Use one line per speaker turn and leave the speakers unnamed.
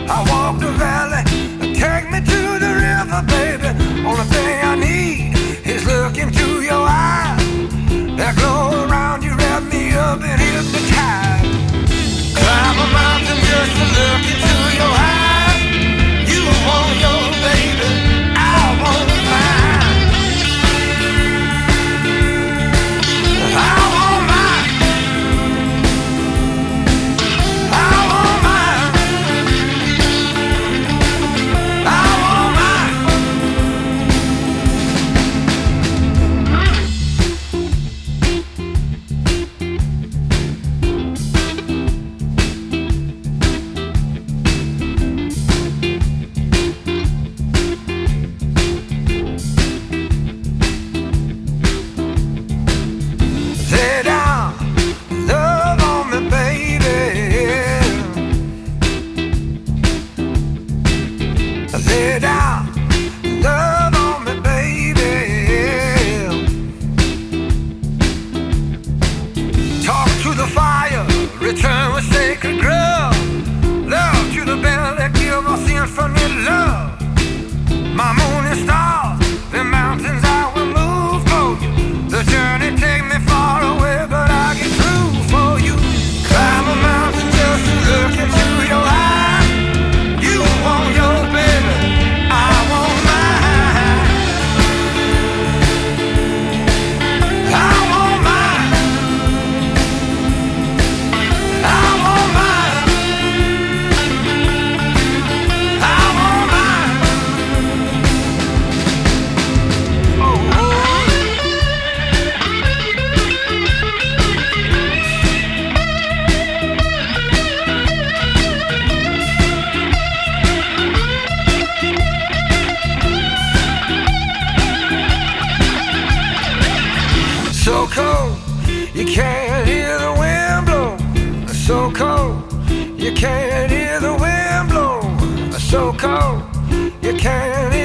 I walk the valley, take me to the river, baby. Only thing I need is look into your eyes. That glow around you wrap me up and hypnotize. Climb a mountain just to look into your eyes. You want your baby, I want mine. I want mine. I want mine. I want mine. Lay down, love on me, baby. Lay down, love on me, baby. Talk to the fire, return with sacred grub. Love to the belly, give us infinite love. My moon and stars, the mountains I will move for you. The journey take me far away, but I get through for you. Climb a mountain just to look into your eyes. You want your baby, I want mine. I want mine. I want mine. I want mine. Oh, oh. So cold, you can't hear the wind blow. So cold, you can't hear the wind blow. So cold, you can't